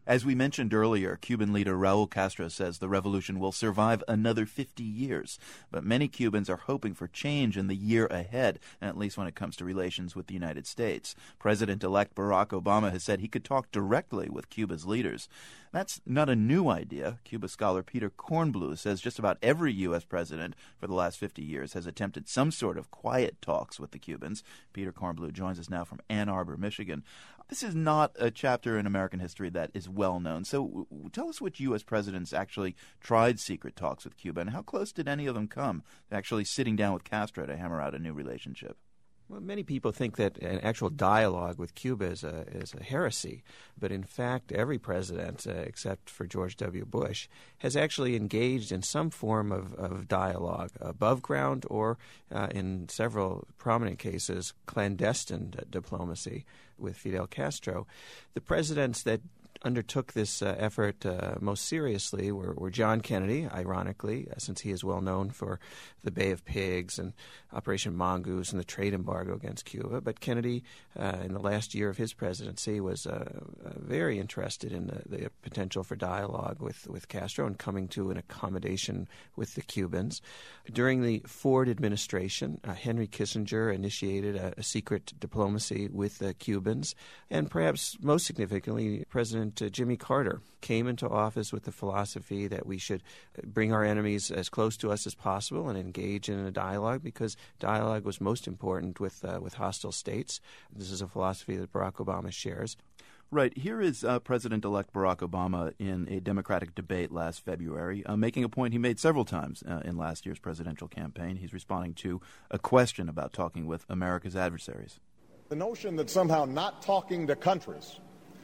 As we mentioned earlier, Cuban leader Raul Castro says the revolution will survive another 50 years. But many Cubans are hoping for change in the year ahead, at least when it comes to relations with the United States. President-elect Barack Obama has said he could talk directly with Cuba's leaders. That's not a new idea. Cuba scholar Peter Kornbluh says just about every U.S. president for the last 50 years has attempted some sort of quiet talks with the Cubans. Peter Kornbluh joins us now from Ann Arbor, Michigan. This is not a chapter in American history that is well known. So tell us which U.S. presidents actually tried secret talks with Cuba, and how close did any of them come to actually sitting down with Castro to hammer out a new relationship? Well, many people think that an actual dialogue with Cuba is a heresy, but in fact, every president, except for George W. Bush, has actually engaged in some form of dialogue, above ground or, in several prominent cases, clandestine diplomacy with Fidel Castro. The presidents that undertook this effort most seriously were John Kennedy, ironically, since he is well known for the Bay of Pigs and Operation Mongoose and the trade embargo against Cuba. But Kennedy, in the last year of his presidency, was very interested in the potential for dialogue with Castro and coming to an accommodation with the Cubans. During the Ford administration, Henry Kissinger initiated a secret diplomacy with the Cubans, and perhaps most significantly, President Jimmy Carter came into office with the philosophy that we should bring our enemies as close to us as possible and engage in a dialogue, because dialogue was most important with hostile states. This is a philosophy that Barack Obama shares. Right. Here is President-elect Barack Obama in a Democratic debate last February, making a point he made several times in last year's presidential campaign. He's responding to a question about talking with America's adversaries. The notion that somehow not talking to countries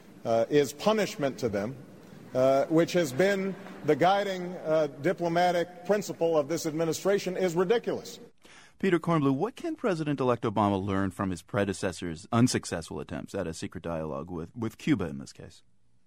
is punishment to them, which has been the guiding diplomatic principle of this administration, is ridiculous. Peter Kornbluh, what can President-elect Obama learn from his predecessor's unsuccessful attempts at a secret dialogue with Cuba in this case?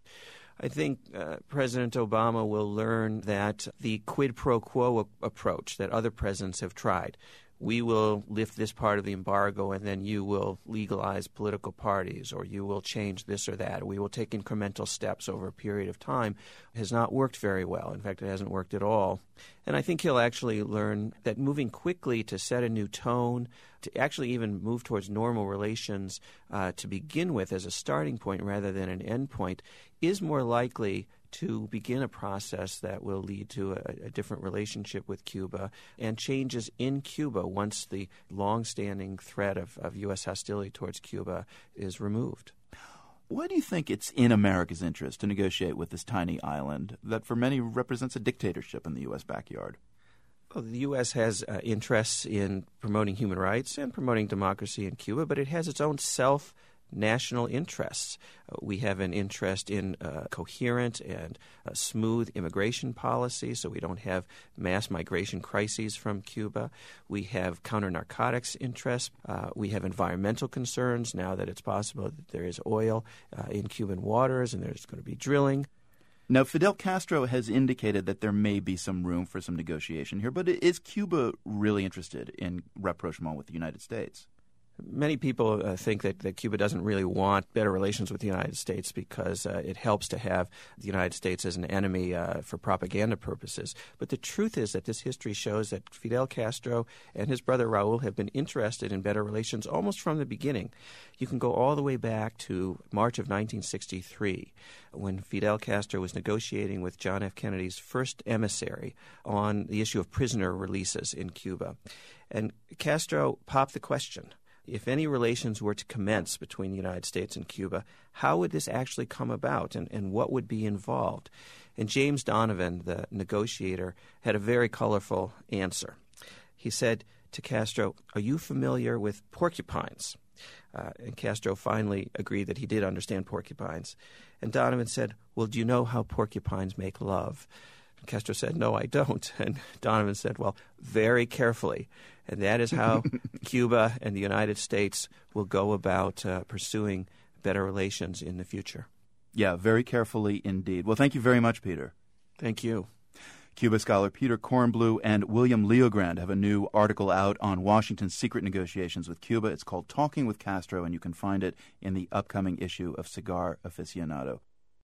I think President Obama will learn that the quid pro quo approach that other presidents have tried, we will lift this part of the embargo and then you will legalize political parties, or you will change this or that, or we will take incremental steps over a period of time, has not worked very well. In fact, it hasn't worked at all. And I think he'll actually learn that moving quickly to set a new tone, to actually even move towards normal relations to begin with as a starting point rather than an end point, is more likely to begin a process that will lead to a different relationship with Cuba and changes in Cuba once the long-standing threat of U.S. hostility towards Cuba is removed. Why do you think it's in America's interest to negotiate with this tiny island that for many represents a dictatorship in the U.S. backyard? Well, the U.S. has interests in promoting human rights and promoting democracy in Cuba, but it has its own national interests. We have an interest in coherent and smooth immigration policy so we don't have mass migration crises from Cuba. We have counter-narcotics interests. We have environmental concerns now that it's possible that there is oil in Cuban waters and there's going to be drilling. Now, Fidel Castro has indicated that there may be some room for some negotiation here, but is Cuba really interested in rapprochement with the United States? Many people think that Cuba doesn't really want better relations with the United States because it helps to have the United States as an enemy for propaganda purposes. But the truth is that this history shows that Fidel Castro and his brother Raul have been interested in better relations almost from the beginning. You can go all the way back to March of 1963 when Fidel Castro was negotiating with John F. Kennedy's first emissary on the issue of prisoner releases in Cuba. And Castro popped the question: if any relations were to commence between the United States and Cuba, how would this actually come about and what would be involved? And James Donovan, the negotiator, had a very colorful answer. He said to Castro, "Are you familiar with porcupines?" And Castro finally agreed that he did understand porcupines. And Donovan said, "Well, do you know how porcupines make love?" And Castro said, "No, I don't." And Donovan said, "Well, very carefully." And that is how Cuba and the United States will go about pursuing better relations in the future. Yeah, very carefully indeed. Well, thank you very much, Peter. Thank you. Cuba scholar Peter Kornbluh and William Leogrand have a new article out on Washington's secret negotiations with Cuba. It's called Talking with Castro, and you can find it in the upcoming issue of Cigar Aficionado.